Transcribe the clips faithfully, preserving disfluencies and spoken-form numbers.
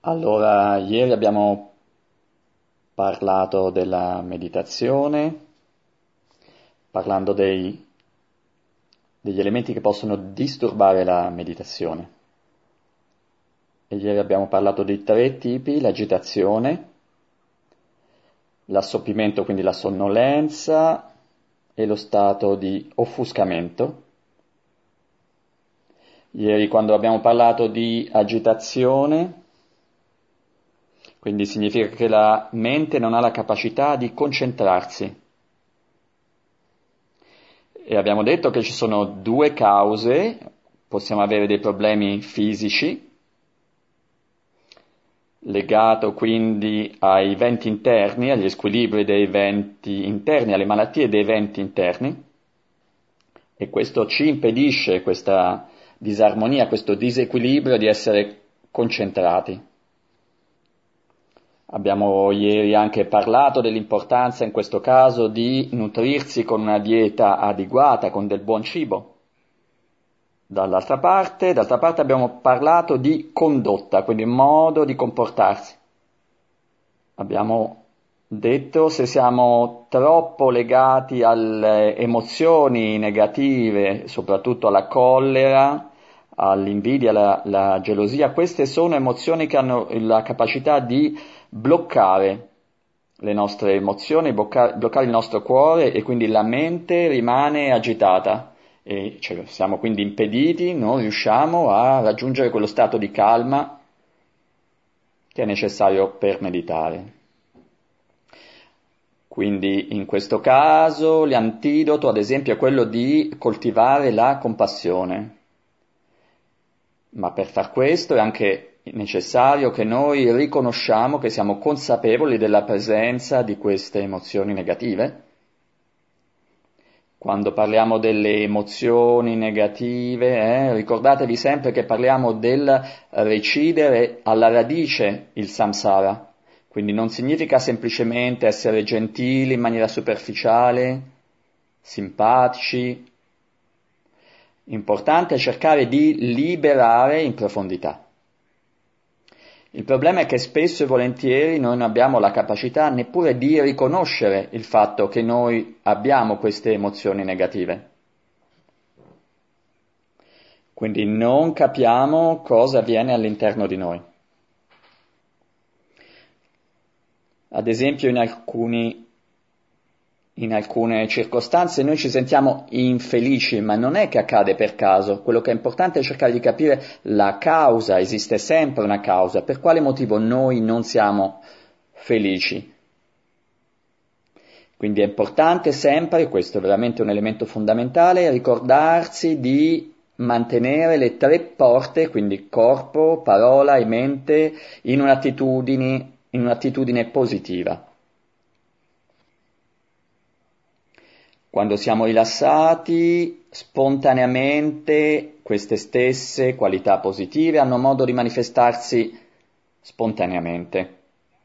Allora, ieri abbiamo parlato della meditazione, parlando dei- degli elementi che possono disturbare la meditazione. E ieri abbiamo parlato di tre tipi: l'agitazione, l'assopimento, quindi la sonnolenza, e lo stato di offuscamento. Ieri, quando abbiamo parlato di agitazione, quindi significa che la mente non ha la capacità di concentrarsi. E abbiamo detto che ci sono due cause: possiamo avere dei problemi fisici, legato quindi ai venti interni, agli squilibri dei venti interni, alle malattie dei venti interni, e questo ci impedisce, questa disarmonia, questo disequilibrio, di essere concentrati. Abbiamo ieri anche parlato dell'importanza in questo caso di nutrirsi con una dieta adeguata, con del buon cibo. Dall'altra parte, d'altra parte abbiamo parlato di condotta, quindi modo di comportarsi. Abbiamo detto, se siamo troppo legati alle emozioni negative, soprattutto alla collera, all'invidia, alla, alla gelosia, queste sono emozioni che hanno la capacità di bloccare le nostre emozioni, blocca- bloccare il nostro cuore, e quindi la mente rimane agitata e cioè, siamo quindi impediti, non riusciamo a raggiungere quello stato di calma che è necessario per meditare. Quindi in questo caso l'antidoto, ad esempio, è quello di coltivare la compassione. Ma per far questo è anche necessario che noi riconosciamo che siamo consapevoli della presenza di queste emozioni negative. Quando parliamo delle emozioni negative, eh, ricordatevi sempre che parliamo del recidere alla radice il samsara. Quindi non significa semplicemente essere gentili in maniera superficiale, simpatici. Importante è cercare di liberare in profondità. Il problema è che spesso e volentieri noi non abbiamo la capacità neppure di riconoscere il fatto che noi abbiamo queste emozioni negative. Quindi non capiamo cosa avviene all'interno di noi. Ad esempio, in alcuni, in alcune circostanze noi ci sentiamo infelici, ma non è che accade per caso. Quello che è importante è cercare di capire la causa. Esiste sempre una causa. Per quale motivo noi non siamo felici? Quindi è importante sempre, questo è veramente un elemento fondamentale, ricordarsi di mantenere le tre porte, quindi corpo, parola e mente, in un'attitudine, in un'attitudine positiva. Quando siamo rilassati, spontaneamente queste stesse qualità positive hanno modo di manifestarsi spontaneamente.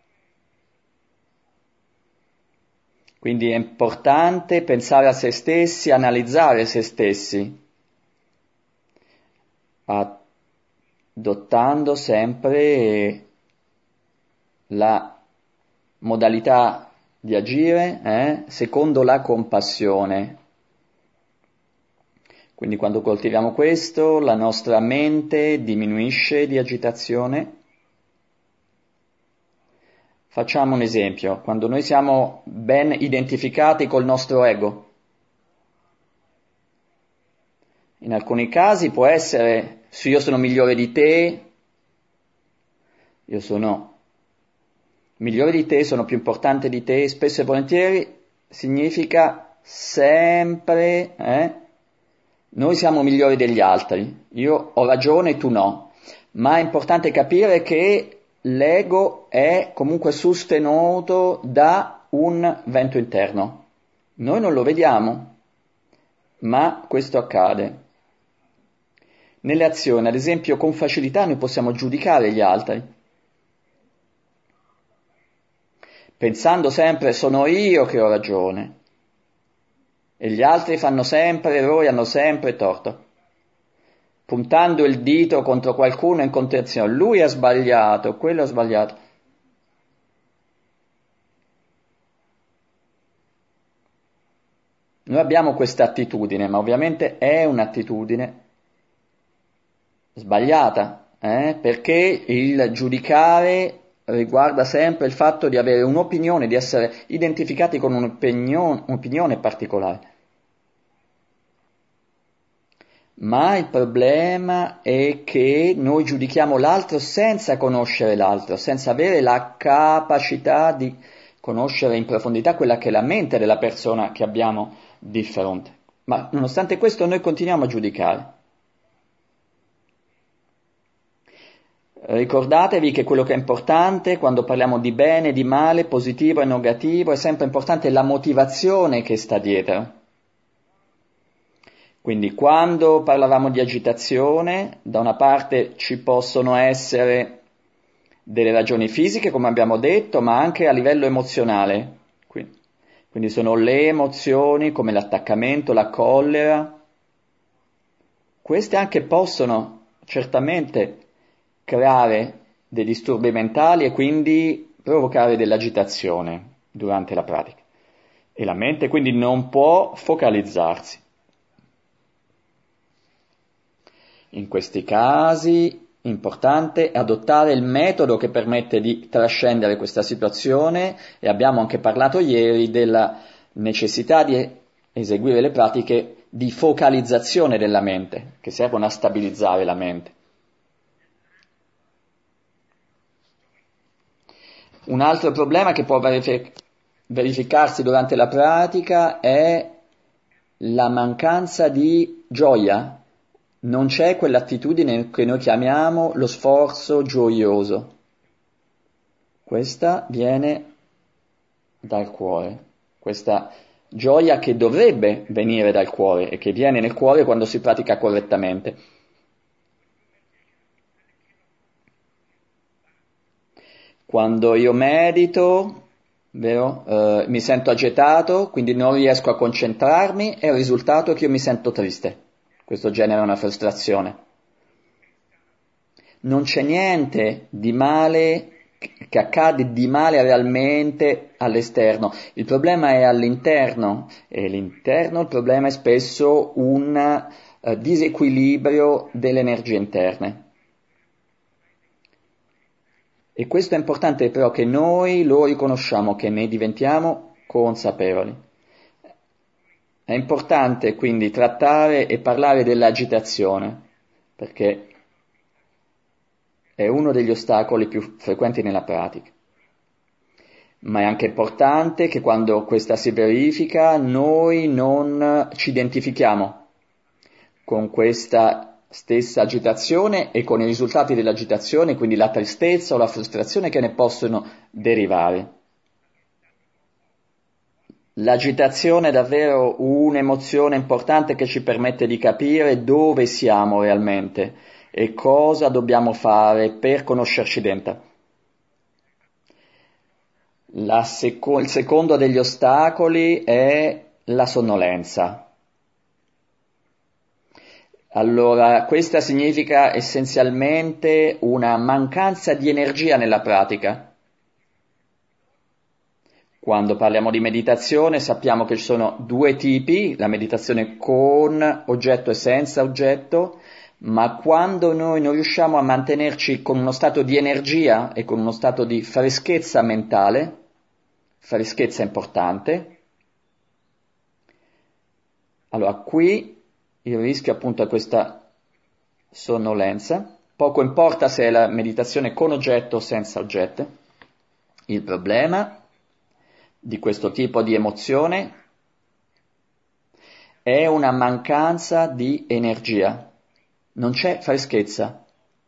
Quindi è importante pensare a se stessi, analizzare se stessi, adottando sempre la modalità di agire eh, secondo la compassione. Quindi quando coltiviamo questo, la nostra mente diminuisce di agitazione. Facciamo un esempio: quando noi siamo ben identificati col nostro ego, in alcuni casi può essere: se io sono migliore di te, io sono migliore di te, sono più importante di te. Spesso e volentieri significa sempre, eh? Noi siamo migliori degli altri, io ho ragione e tu no, ma è importante capire che l'ego è comunque sostenuto da un vento interno. Noi non lo vediamo, ma questo accade. Nelle azioni, ad esempio, con facilità noi possiamo giudicare gli altri, pensando sempre sono io che ho ragione e gli altri fanno sempre errori, hanno sempre torto. puntando il dito contro qualcuno in contenzione, lui ha sbagliato, quello ha sbagliato. Noi abbiamo questa attitudine, ma ovviamente è un'attitudine sbagliata, eh? Perché il giudicare riguarda sempre il fatto di avere un'opinione, di essere identificati con un'opinione, un'opinione particolare. Ma il problema è che noi giudichiamo l'altro senza conoscere l'altro, senza avere la capacità di conoscere in profondità quella che è la mente della persona che abbiamo di fronte. Ma nonostante questo noi continuiamo a giudicare. Ricordatevi che quello che è importante quando parliamo di bene, di male, positivo e negativo, è sempre importante la motivazione che sta dietro. Quindi quando parlavamo di agitazione, da una parte ci possono essere delle ragioni fisiche, come abbiamo detto, ma anche a livello emozionale. Quindi, quindi sono le emozioni come l'attaccamento, la collera. Queste anche possono certamente creare dei disturbi mentali e quindi provocare dell'agitazione durante la pratica. E la mente quindi non può focalizzarsi. In questi casi è importante adottare il metodo che permette di trascendere questa situazione e abbiamo anche parlato ieri della necessità di eseguire le pratiche di focalizzazione della mente, che servono a stabilizzare la mente. Un altro problema che può verific- verificarsi durante la pratica è la mancanza di gioia. Non c'è quell'attitudine che noi chiamiamo lo sforzo gioioso. Questa viene dal cuore, questa gioia che dovrebbe venire dal cuore e che viene nel cuore quando si pratica correttamente. Quando io medito, vero, eh, mi sento agitato, quindi non riesco a concentrarmi e il risultato è che io mi sento triste. Questo genera una frustrazione. Non c'è niente di male che accade di male realmente all'esterno. Il problema è all'interno e all'interno il problema è spesso un uh, disequilibrio delle energie interne. E questo è importante però che noi lo riconosciamo, che ne diventiamo consapevoli. È importante quindi trattare e parlare dell'agitazione, perché è uno degli ostacoli più frequenti nella pratica. Ma è anche importante che quando questa si verifica noi non ci identifichiamo con questa stessa agitazione e con i risultati dell'agitazione, quindi la tristezza o la frustrazione che ne possono derivare. L'agitazione è davvero un'emozione importante che ci permette di capire dove siamo realmente e cosa dobbiamo fare per conoscerci dentro. La seco- il secondo degli ostacoli è la sonnolenza. Allora, questa significa essenzialmente una mancanza di energia nella pratica. Quando parliamo di meditazione sappiamo che ci sono due tipi, la meditazione con oggetto e senza oggetto, ma quando noi non riusciamo a mantenerci con uno stato di energia e con uno stato di freschezza mentale, freschezza importante, allora qui il rischio appunto è questa sonnolenza. Poco importa se è la meditazione con oggetto o senza oggetto. Il problema di questo tipo di emozione è una mancanza di energia. Non c'è freschezza.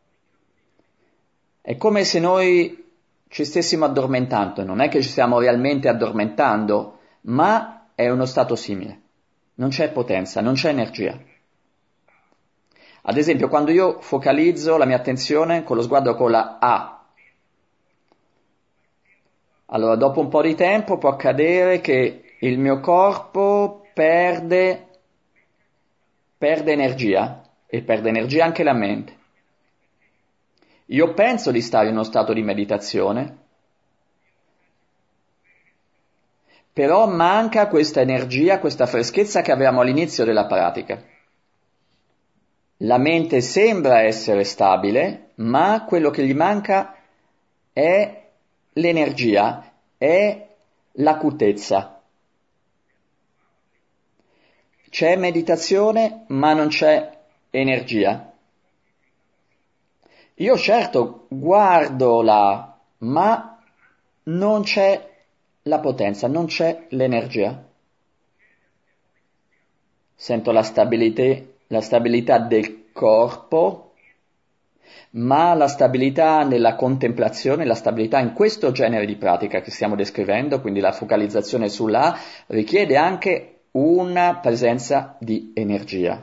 È come se noi ci stessimo addormentando. Non è che ci stiamo realmente addormentando, ma è uno stato simile. Non c'è potenza, non c'è energia. Ad esempio, quando io focalizzo la mia attenzione con lo sguardo con la A, allora dopo un po' di tempo può accadere che il mio corpo perde, perde energia, e perde energia anche la mente. Io penso di stare in uno stato di meditazione, però manca questa energia, questa freschezza che avevamo all'inizio della pratica. La mente sembra essere stabile, ma quello che gli manca è l'energia, è l'acutezza. C'è meditazione, ma non c'è energia. Io certo guardo là, ma non c'è la potenza, non c'è l'energia. Sento la stabilità, la stabilità del corpo, ma la stabilità nella contemplazione, la stabilità in questo genere di pratica che stiamo descrivendo, quindi la focalizzazione sulla, richiede anche una presenza di energia.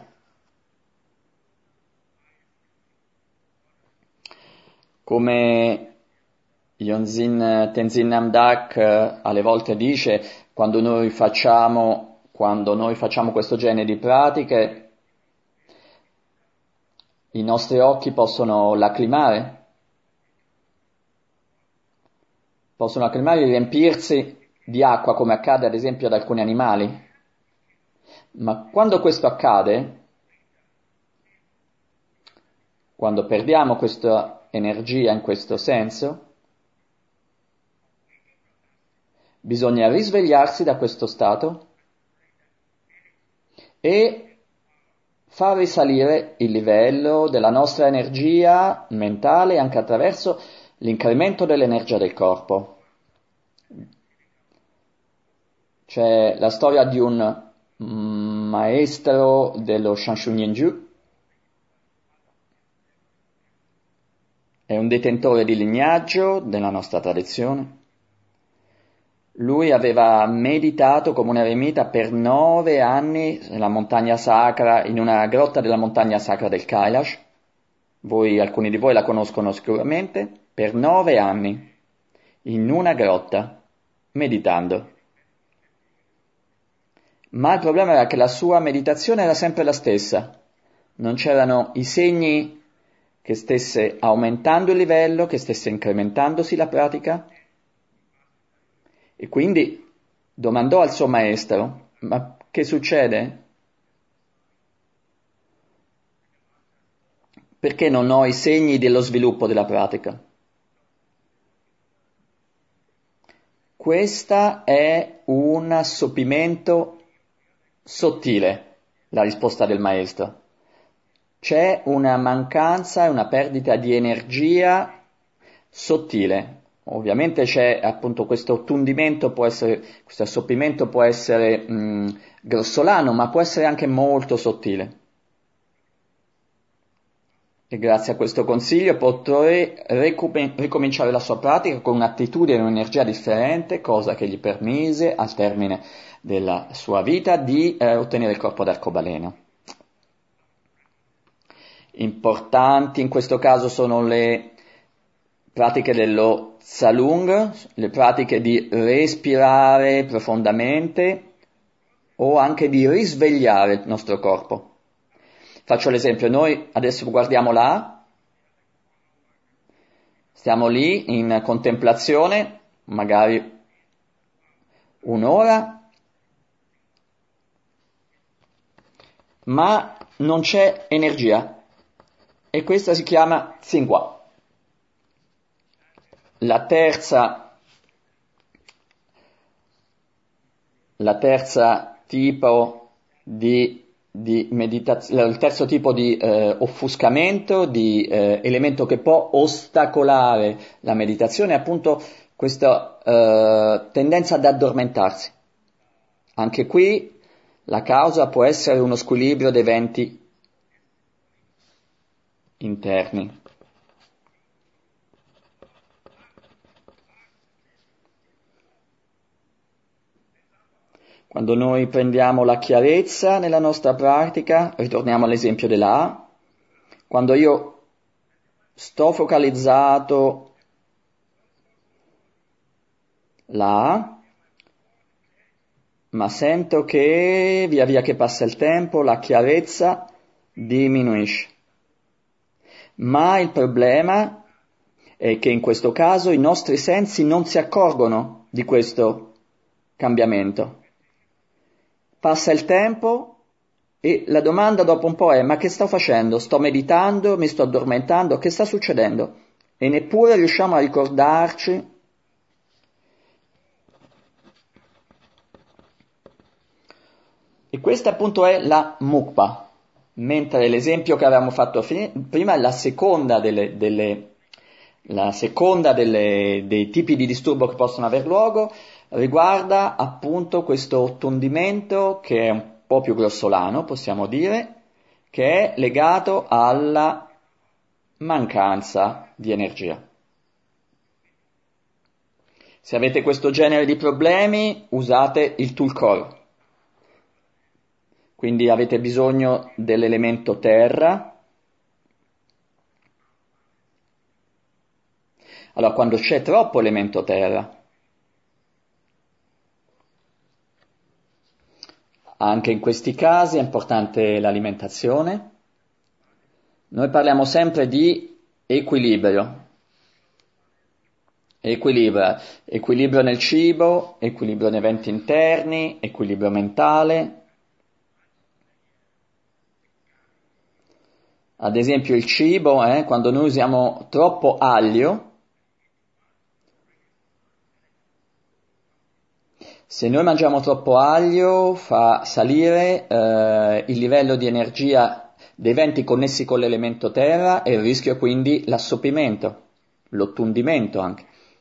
Come Yonzin Tenzin Namdak alle volte dice, quando noi facciamo, quando noi facciamo questo genere di pratiche, i nostri occhi possono lacrimare, possono lacrimare e riempirsi di acqua, come accade ad esempio ad alcuni animali. Ma quando questo accade, quando perdiamo questa energia in questo senso, bisogna risvegliarsi da questo stato e far risalire il livello della nostra energia mentale anche attraverso l'incremento dell'energia del corpo. C'è la storia di un maestro dello Shanshu Nyenju, è un detentore di lignaggio della nostra tradizione. Lui aveva meditato come un eremita per nove anni nella montagna sacra, in una grotta della montagna sacra del Kailash. Voi, alcuni di voi la conoscono sicuramente, per nove anni, in una grotta, meditando. Ma il problema era che la sua meditazione era sempre la stessa. Non c'erano i segni che stesse aumentando il livello, che stesse incrementandosi la pratica. E quindi domandò al suo maestro, ma che succede? Perché non ho i segni dello sviluppo della pratica? Questa è un assopimento sottile, la risposta del maestro. C'è una mancanza e una perdita di energia sottile. Ovviamente c'è appunto questo ottundimento, può essere, questo assopimento può essere mh, grossolano, ma può essere anche molto sottile. E grazie a questo consiglio potrei recom- ricominciare la sua pratica con un'attitudine e un'energia differente, cosa che gli permise al termine della sua vita di eh, ottenere il corpo d'arcobaleno. Importanti in questo caso sono le pratiche dello Tsalung, le pratiche di respirare profondamente o anche di risvegliare il nostro corpo. Faccio l'esempio, noi adesso guardiamo là, stiamo lì in contemplazione, magari un'ora, ma non c'è energia e questa si chiama Tsinghua. La terza, la terza tipo di, di meditazione, il terzo tipo di eh, offuscamento, di eh, elemento che può ostacolare la meditazione è appunto questa eh, tendenza ad addormentarsi. Anche qui la causa può essere uno squilibrio dei venti interni. Quando noi prendiamo la chiarezza nella nostra pratica, ritorniamo all'esempio della A, quando io sto focalizzato la A, ma sento che via via che passa il tempo, la chiarezza diminuisce. Ma il problema è che in questo caso i nostri sensi non si accorgono di questo cambiamento. Passa il tempo e la domanda dopo un po' è: ma che sto facendo? Sto meditando? Mi sto addormentando? Che sta succedendo? E neppure riusciamo a ricordarci. E questa appunto è la mukpa, mentre l'esempio che avevamo fatto prima è la seconda delle, delle, la seconda delle, dei tipi di disturbo che possono aver luogo, riguarda appunto questo tondimento che è un po' più grossolano, possiamo dire, che è legato alla mancanza di energia. Se avete questo genere di problemi, usate il Tulkor. Quindi avete bisogno dell'elemento terra. Allora, quando c'è troppo elemento terra, anche in questi casi è importante l'alimentazione. Noi parliamo sempre di equilibrio. Equilibrio, equilibrio nel cibo, equilibrio nei eventi interni, equilibrio mentale. Ad esempio il cibo, eh, quando noi usiamo troppo aglio, se noi mangiamo troppo aglio fa salire eh, il livello di energia dei venti connessi con l'elemento terra e il rischio è quindi l'assopimento, l'ottundimento anche.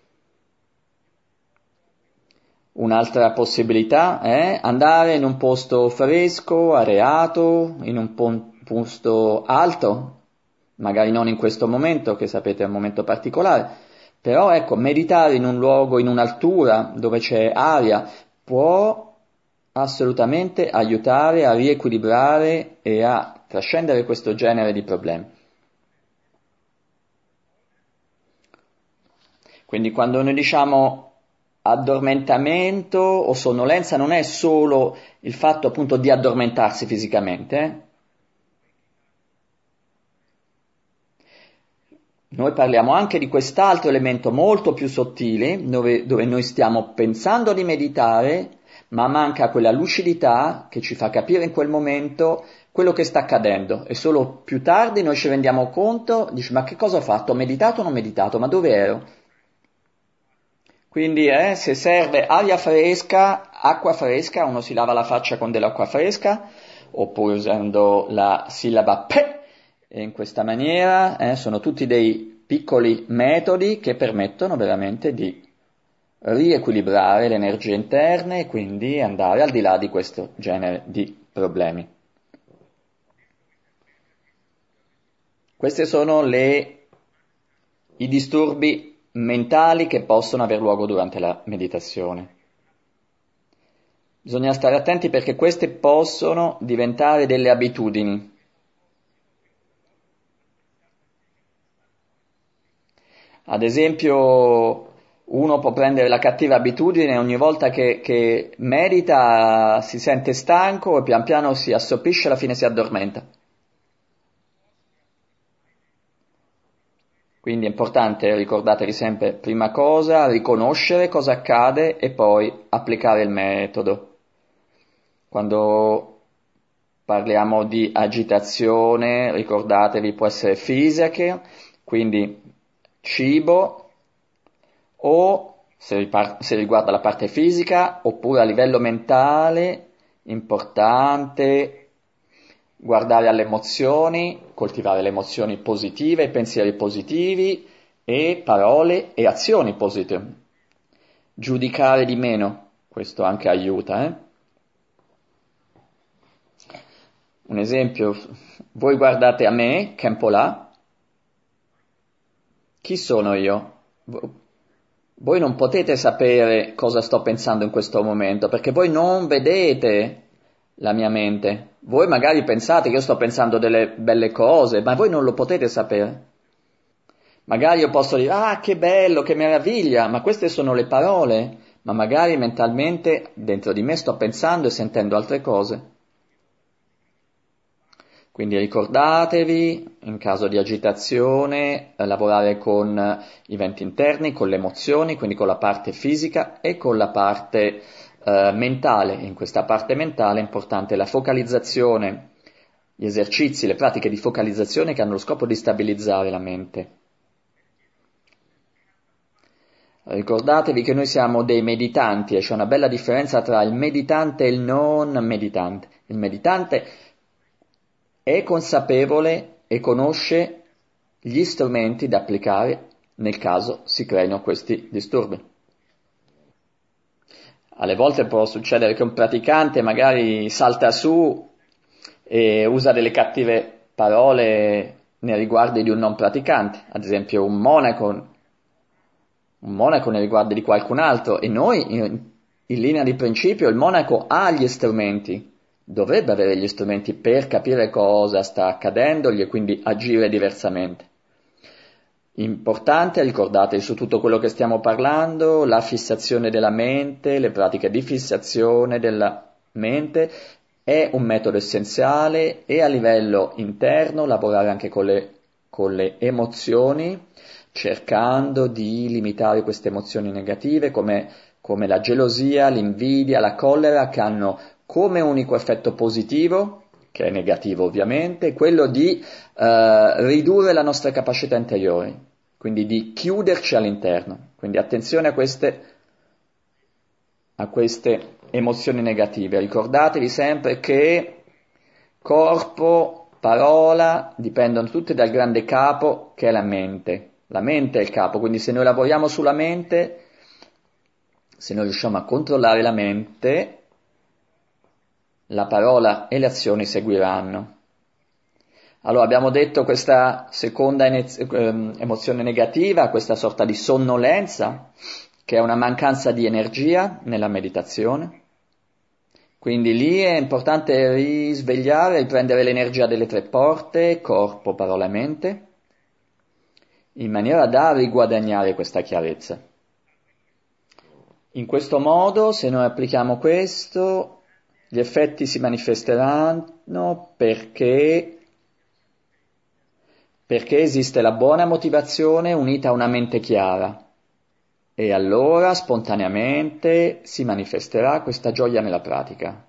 Un'altra possibilità è andare in un posto fresco, areato, in un posto alto, magari non in questo momento, che sapete è un momento particolare, però ecco, meditare in un luogo, in un'altura dove c'è aria, può assolutamente aiutare a riequilibrare e a trascendere questo genere di problemi. Quindi quando noi diciamo addormentamento o sonnolenza non è solo il fatto appunto di addormentarsi fisicamente. Eh? Noi parliamo anche di quest'altro elemento molto più sottile, dove, dove noi stiamo pensando di meditare, ma manca quella lucidità che ci fa capire in quel momento quello che sta accadendo. E solo più tardi noi ci rendiamo conto, dici, ma che cosa ho fatto? Ho meditato o non ho meditato? Ma dove ero? Quindi eh, se serve aria fresca, acqua fresca, uno si lava la faccia con dell'acqua fresca, oppure usando la sillaba pe, e in questa maniera eh, sono tutti dei piccoli metodi che permettono veramente di riequilibrare le energie interne e quindi andare al di là di questo genere di problemi. Questi sono le, i disturbi mentali che possono aver luogo durante la meditazione. Bisogna stare attenti perché queste possono diventare delle abitudini. Ad esempio, uno può prendere la cattiva abitudine ogni volta che, che medita si sente stanco e pian piano si assopisce e alla fine si addormenta. Quindi è importante, ricordatevi sempre, prima cosa, riconoscere cosa accade e poi applicare il metodo. Quando parliamo di agitazione, ricordatevi, può essere fisica, quindi cibo, o se, ripar- se riguarda la parte fisica, oppure a livello mentale, importante guardare alle emozioni, coltivare le emozioni positive, pensieri positivi e parole e azioni positive. Giudicare di meno, questo anche aiuta. Eh? Un esempio, voi guardate a me, Kempola, chi sono io? Voi non potete sapere cosa sto pensando in questo momento, perché voi non vedete la mia mente. Voi magari pensate che io sto pensando delle belle cose, ma voi non lo potete sapere. Magari io posso dire, ah, che bello, che meraviglia, ma queste sono le parole, ma magari mentalmente dentro di me sto pensando e sentendo altre cose. Quindi ricordatevi, in caso di agitazione, eh, lavorare con eh, i venti interni, con le emozioni, quindi con la parte fisica e con la parte eh, mentale. In questa parte mentale è importante la focalizzazione, gli esercizi, le pratiche di focalizzazione che hanno lo scopo di stabilizzare la mente. Ricordatevi che noi siamo dei meditanti e c'è una bella differenza tra il meditante e il non meditante. Il meditante è consapevole e conosce gli strumenti da applicare nel caso si creino questi disturbi. Alle volte può succedere che un praticante magari salta su e usa delle cattive parole nei riguardi di un non praticante, ad esempio un monaco, un monaco nei riguardi di qualcun altro, e noi in, in linea di principio il monaco ha gli strumenti, dovrebbe avere gli strumenti per capire cosa sta accadendogli e quindi agire diversamente. Importante, ricordatevi su tutto quello che stiamo parlando, la fissazione della mente, le pratiche di fissazione della mente è un metodo essenziale e a livello interno lavorare anche con le, con le emozioni, cercando di limitare queste emozioni negative come, come la gelosia, l'invidia, la collera, che hanno come unico effetto positivo, che è negativo ovviamente, quello di eh, ridurre la nostra capacità interiore, quindi di chiuderci all'interno. Quindi attenzione a queste, a queste emozioni negative. Ricordatevi sempre che corpo, parola dipendono tutte dal grande capo che è la mente. La mente è il capo, quindi se noi lavoriamo sulla mente, se noi riusciamo a controllare la mente, la parola e le azioni seguiranno. Allora abbiamo detto questa seconda emozione negativa, questa sorta di sonnolenza, che è una mancanza di energia nella meditazione. Quindi lì è importante risvegliare, riprendere l'energia delle tre porte, corpo, parola e mente, in maniera da riguadagnare questa chiarezza. In questo modo, se noi applichiamo questo, gli effetti si manifesteranno perché, perché esiste la buona motivazione unita a una mente chiara e allora spontaneamente si manifesterà questa gioia nella pratica.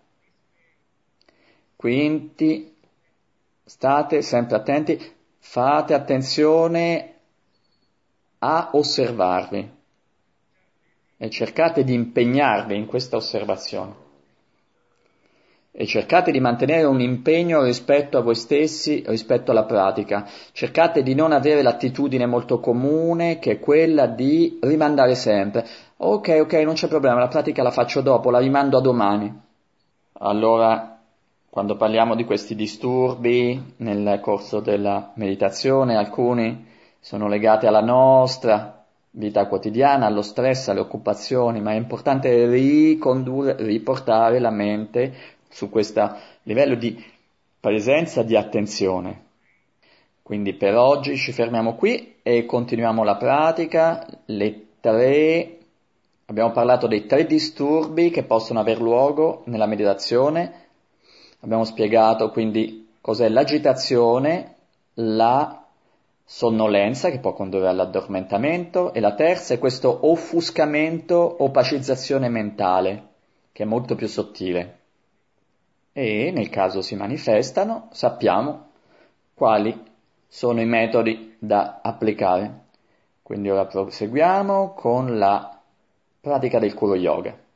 Quindi state sempre attenti, fate attenzione a osservarvi e cercate di impegnarvi in questa osservazione. E cercate di mantenere un impegno rispetto a voi stessi, rispetto alla pratica. Cercate di non avere l'attitudine molto comune, che è quella di rimandare sempre. Ok, ok, non c'è problema, la pratica la faccio dopo, la rimando a domani. Allora, quando parliamo di questi disturbi nel corso della meditazione, alcuni sono legati alla nostra vita quotidiana, allo stress, alle occupazioni, ma è importante ricondurre, riportare la mente su questo livello di presenza, di attenzione. Quindi per oggi ci fermiamo qui e continuiamo la pratica. Le tre, abbiamo parlato dei tre disturbi che possono aver luogo nella meditazione. Abbiamo spiegato quindi cos'è l'agitazione, la sonnolenza che può condurre all'addormentamento e la terza è questo offuscamento, opacizzazione mentale, che è molto più sottile. E nel caso si manifestano, sappiamo quali sono i metodi da applicare. Quindi ora proseguiamo con la pratica del Kuro Yoga.